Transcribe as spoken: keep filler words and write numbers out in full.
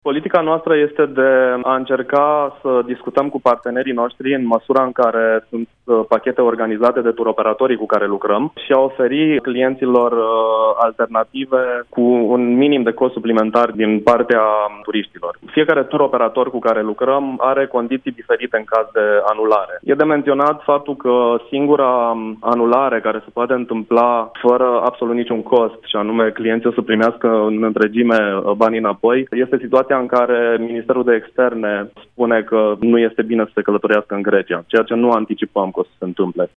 Politica noastră este de a încerca să discutăm cu partenerii noștri în măsura în care sunt pachete organizate de turoperatorii cu care lucrăm și a oferi clienților alternative cu un minim de cost suplimentar din partea turiștilor. Fiecare turoperator cu care lucrăm are condiții diferite în caz de anulare. E de menționat faptul că singura anulare care se poate întâmpla fără absolut niciun cost, și anume clienții să primească în întregime banii înapoi, este situația în care Ministerul de Externe spune că nu este bine să se călătorească în Grecia, ceea ce nu anticipăm că o să se întâmple.